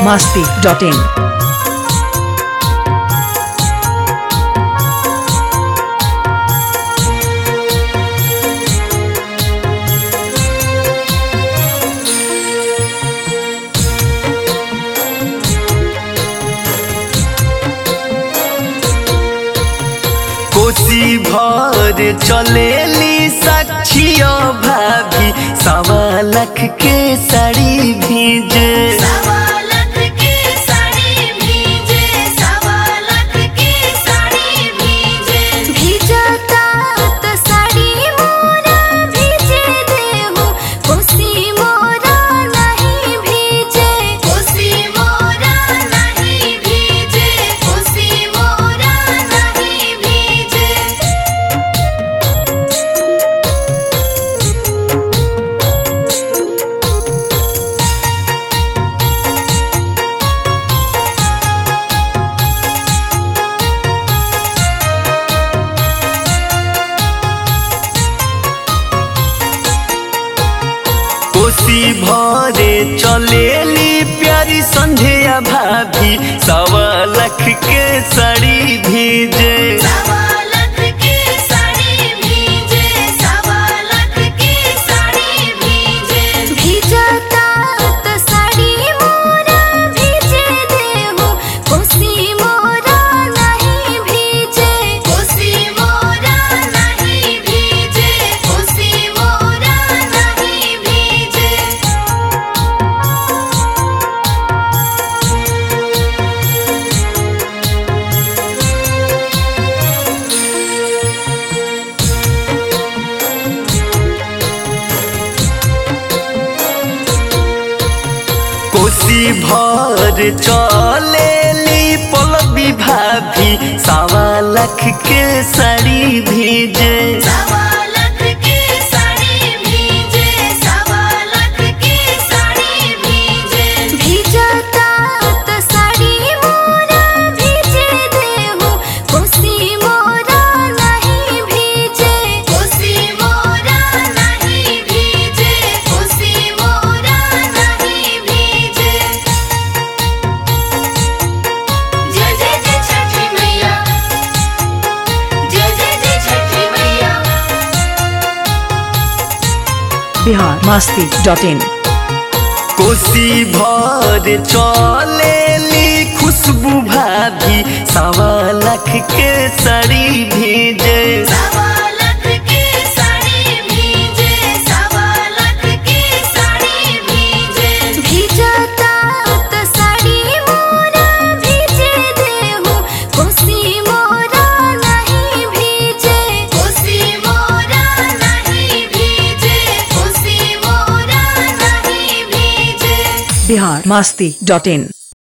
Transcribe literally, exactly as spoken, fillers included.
masti dot in. कोसी भर चलेली साक्षिया भाभी सवा लाख के साड़ी भीजे सवा लाख के साड़ी भीजे सवा लाख के साड़ी भीजे भीजता तो साड़ी मोरा भीजे देहु कोसी मोरा नहीं भीजे कोसी मोरा नहीं भीजे कोसी मोरा नहीं भीजे। कोसी भरे चलेली प्यारी संध्या भाभी सवा लाख के साड़ी भीजे सवा लाख के साड़ी भीजे सवा लाख के साड़ी भीजे भीजता तो साड़ी मोरा भीजे देहु कोसी मोरा नहीं भीजे कोसी मोरा नहीं भीजे कोसी मोरा नहीं भीजे। कोसी भर चलेली पलवी भाभी सवा लाख के साड़ी भीजे सवा लाख के साड़ी भीजे सवा लाख के साड़ी भीजे भीजता तो साड़ी मोरा भीजे देहु कोसी मोरा नहीं भीजे कोसी मोरा नहीं भीजे कोसी मोरा नहीं भीजे। जय जय जय छठी मैया जय जय जय छठी मैया। Bihar masti dot in. कोसी भर चलेली खुशबू भाभी सवा लाख के साड़ी भीजे सवा लाख के साड़ी भीजे सवा लाख के साड़ी भीजे भीजता तो साड़ी मोरा भीजे देहु कोसी मोरा नहीं भीजे कोसी मोरा नहीं भीजे कोसी मोरा नहीं भीजे। Bihar masti dot in.